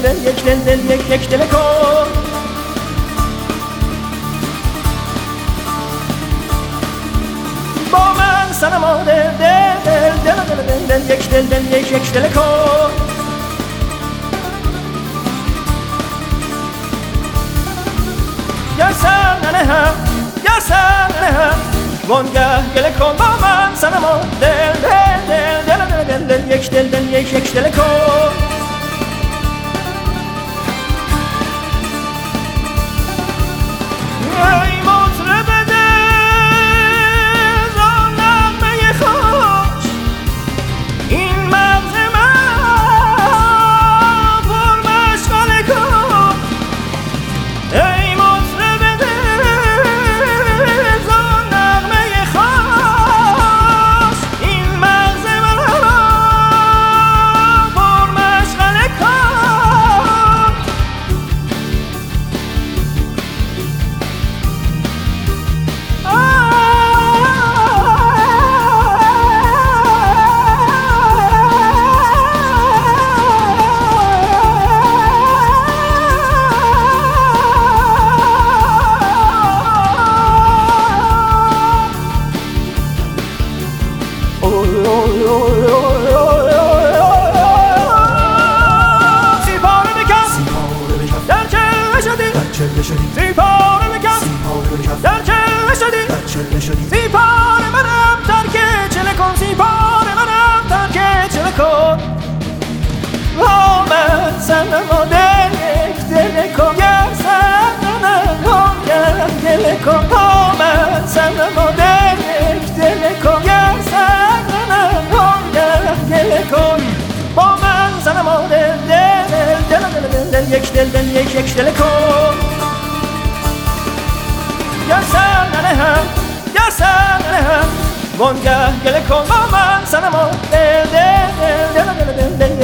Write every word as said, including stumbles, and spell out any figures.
دل یک دل دل یک یک دل کن با من صنما دل دل دل دل دل دل دل یک دل دل یک یک دل کن گرسن ننهم گرسن ننهم وانگه گله کن با من صنما دل دل دل دل دل دل دل یک دل دل یک یک دل کن ای مطرب دل را نغمه خوش این مغز من پر مشغله کن ای مطرب دل را نغمه خوش این مغز من پر مشغله کن سیپاره بکن در چله شدی سیپاره بکن در چله شدی سیپاره منم ترک چله کن سیپاره منم ترک چله کن با من صنما دل یک دل کن گرسن ننهم دل کن با من صنما دل یک دل کن گرسن ننهم دل کن با من صنما دل دل دل دل دل یک دل دل یک یک دل کن گرسن ننهم گرسن ننهم وانگه گله کن با من صنما دل دل دل دل دل